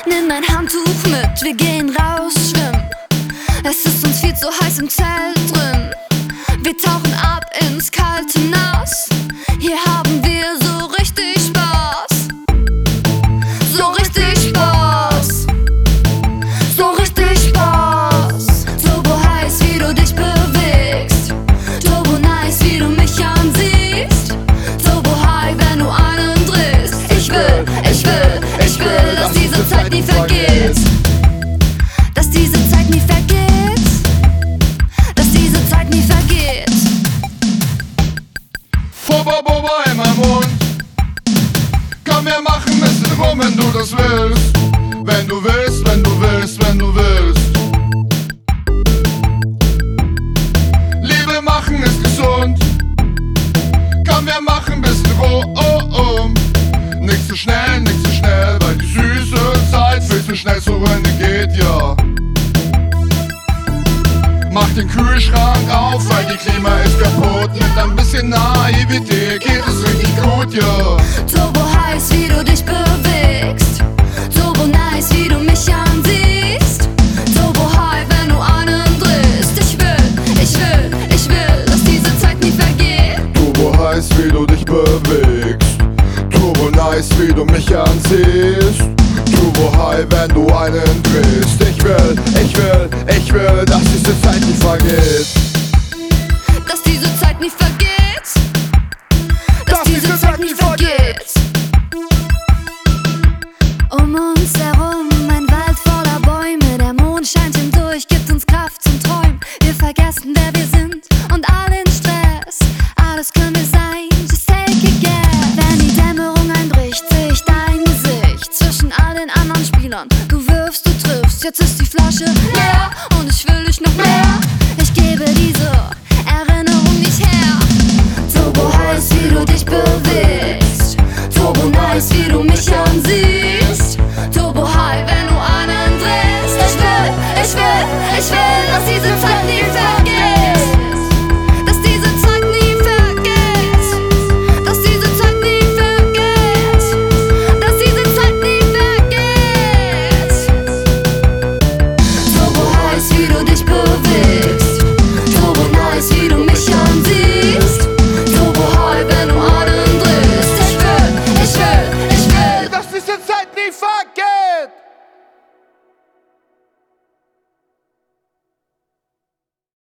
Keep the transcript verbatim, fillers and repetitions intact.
Nimm mein Handtuch mit, wir gehen raus schwimmen. Es ist uns viel zu heiß im Zelt drin. Wir tauchen ab ins kalte Nass. Hier haben wir so richtig Spaß. So richtig Spaß. So richtig Spaß. Turbo heiß, wie du dich bewegst. Turbo nice, wie du mich ansiehst. Turbo high, wenn du einen drehst. Ich will, ich will, ich will, dass diese Zeit nie vergeht. Dass diese Zeit nie vergeht. Dass diese Zeit nie vergeht. Boba, Boba in meinem Mund. Komm, wir machen ein bisschen rum, wenn du das willst. Wenn du willst, wenn du willst, wenn du willst. Liebe machen ist gesund. Komm, wir machen ein bisschen roh, oh, oh. Nicht zu schnell, nicht zu schnell, weil die süße Zeit viel zu schnell zu Ende geht, ja. Mach den Kühlschrank auf, weil die Klima ist kaputt. Mit ein bisschen Naivität geht es richtig gut, ja. Turbo heiß, wie du dich bewegst. Turbo nice, wie du mich ansiehst. Turbo high, wenn du einen drehst. Ich will, ich will, ich will, dass diese Zeit nie vergeht. Turbo heiß, wie du dich bewegst. Turbo nice, wie du mich ansiehst. Turbo high, wenn du einen drehst. Ich will, ich will, ich will, dass diese Zeit nie vergeht. Dass diese Zeit nie vergeht. Dass diese Zeit nie vergeht. Um uns herum ein Wald voller Bäume. Der Mond scheint hindurch, gibt uns Kraft zum Träumen. Wir vergessen, wer wir sind und all den Stress. Alles können wir sein, just take it, yeah. Wenn die Dämmerung einbricht, seh ich dein Gesicht zwischen all den anderen Spielern. Du wirfst, du triffst, jetzt ist die Flasche leer.